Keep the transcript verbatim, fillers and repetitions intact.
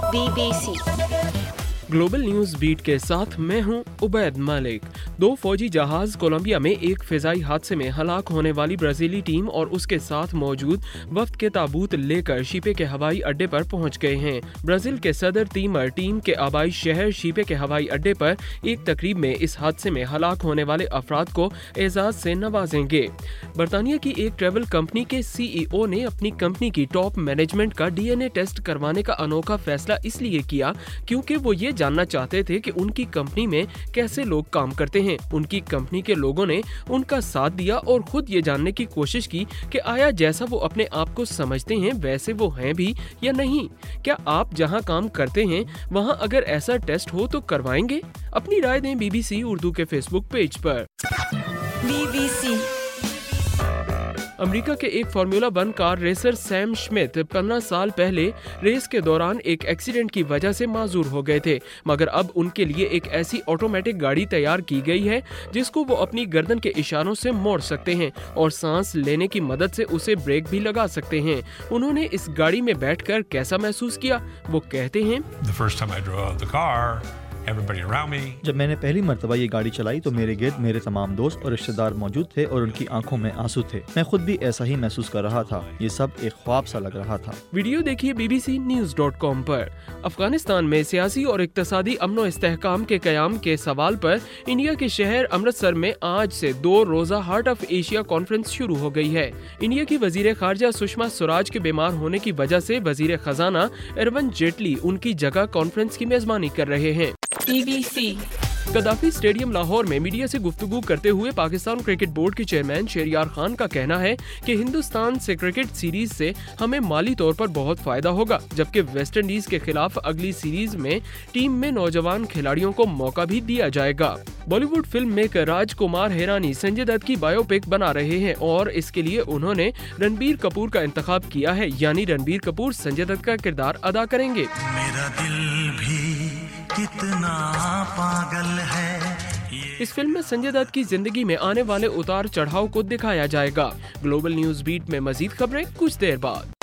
B B C global news beat के साथ मैं हूं उबैद मलिक। दो फौजी जहाज कोलंबिया में एक फिजाई हादसे में हलाक होने वाली ब्राजीली टीम और उसके साथ मौजूद वफ्द के ताबूत लेकर शीपे के हवाई अड्डे पर पहुंच गए हैं। ब्राजील के सदर तीमर टीम के आबाई शहर शीपे के हवाई अड्डे पर एक तकरीब में इस हादसे में हलाक होने वाले अफराद को एजाज से नवाजेंगे। बरतानिया की एक ट्रैवल कंपनी के सी ई ओ ने अपनी कंपनी की टॉप मैनेजमेंट का डी एन ए टेस्ट करवाने का अनोखा फैसला इसलिए किया क्योंकि वो ये जानना चाहते थे कि उनकी कंपनी में कैसे लोग काम करते हैं। उनकी कंपनी के लोगों ने उनका साथ दिया और खुद ये जानने की कोशिश की कि आया जैसा वो अपने आप को समझते हैं वैसे वो हैं भी या नहीं। क्या आप जहां काम करते हैं वहां अगर ऐसा टेस्ट हो तो करवाएंगे? अपनी राय दें बी बी सी उर्दू के फेसबुक पेज पर। बी बी सी अमेरिका के एक formula one car racer Sam Smith पंद्रह साल पहले रेस के दौरान एक एक्सीडेंट की वजह से माजूर हो गए थे, मगर अब उनके लिए एक ऐसी ऑटोमेटिक गाड़ी तैयार की गई है जिसको वो अपनी गर्दन के इशारों से मोड़ सकते हैं और सांस लेने की मदद से उसे ब्रेक भी लगा सकते हैं। उन्होंने इस गाड़ी में बैठकर कैसा महसूस किया, वो कहते हैं, जब मैंने पहली मर्तबा ये गाड़ी चलाई तो मेरे गिर्द मेरे तमाम दोस्त और रिश्तेदार मौजूद थे और उनकी आंखों में आंसू थे। मैं खुद भी ऐसा ही महसूस कर रहा था। ये सब एक ख्वाब सा लग रहा था। वीडियो देखिए B B C news dot com पर। अफगानिस्तान में सियासी और इक्तसादी अमन और इस्तेहकाम के कयाम के सवाल पर इंडिया के शहर अमृतसर में आज से दो रोजा हार्ट ऑफ एशिया कॉन्फ्रेंस शुरू हो गई है। इंडिया की वजीर खारजा सुषमा स्वराज के बीमार होने की वजह से वजीर खजाना अरुण जेटली उनकी जगह कॉन्फ्रेंस की मेजबानी कर रहे हैं। B B C Gaddafi stadium Lahore में मीडिया से गुफ्तगू करते हुए पाकिस्तान क्रिकेट बोर्ड के चेयरमैन शहरियार खान का कहना है कि हिंदुस्तान से क्रिकेट सीरीज से हमें माली तौर पर बहुत फायदा होगा, जबकि वेस्ट इंडीज के खिलाफ अगली सीरीज में टीम में नौजवान खिलाड़ियों को मौका भी दिया जाएगा। Bollywood film maker Rajkumar Hirani Sanjay Dutt की बायोपिक बना रहे हैं और इसके लिए उन्होंने रणबीर कपूर का इंतखाब किया है, यानी रणबीर कपूर संजय दत्त का किरदार अदा करेंगे। मेरा दिल भी कितना पागल है। इस फिल्म में संजय दत्त की जिंदगी में आने वाले उतार चढ़ाव को दिखाया जाएगा। ग्लोबल न्यूज बीट में मजीद खबरें कुछ देर बाद।